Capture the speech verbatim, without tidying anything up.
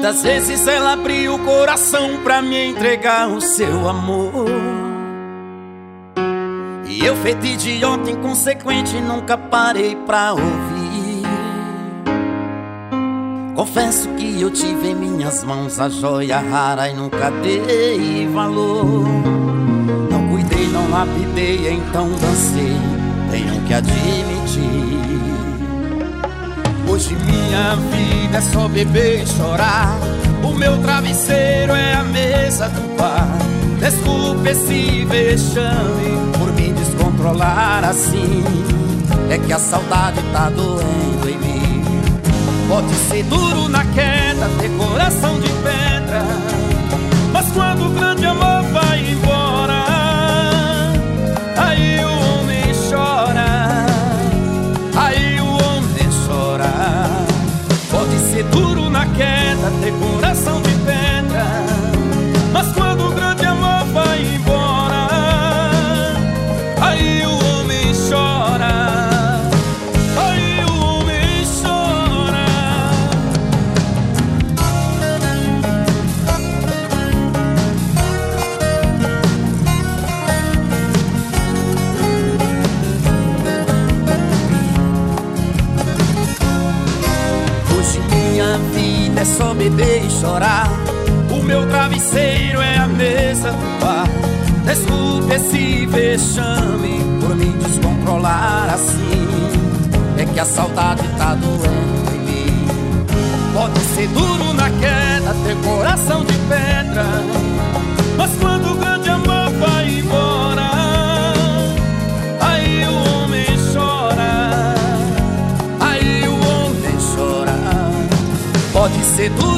Quantas vezes ela abriu o coração pra me entregar o seu amor, e eu, feito idiota inconsequente, nunca parei pra ouvir. Confesso que eu tive em minhas mãos a joia rara e nunca dei valor. Não cuidei, não lapidei, então dancei, tenho que admitir. Hoje minha vida é só beber e chorar. O meu travesseiro é a mesa do bar. Desculpe esse vexame por me descontrolar assim. É que a saudade tá doendo em mim. Pode ser duro na queda, ter coração de pedra, mas quando o grande amor vai embora, aí o homem chora, aí o homem chora. Pode ser duro na queda, ter coração de pedra, mas quando o grande amor vai embora, aí o homem chora, aí o homem chora. Hoje minha vida é só beber e chorar. O meu travesseiro é a mesa do bar. Desculpe esse vexame por me descontrolar assim. É que a saudade tá doendo em mim. Pode ser duro na queda, ter coração de pedra, mas quando o grande amor vai embora, aí o homem chora, aí o homem chora. Pode ser duro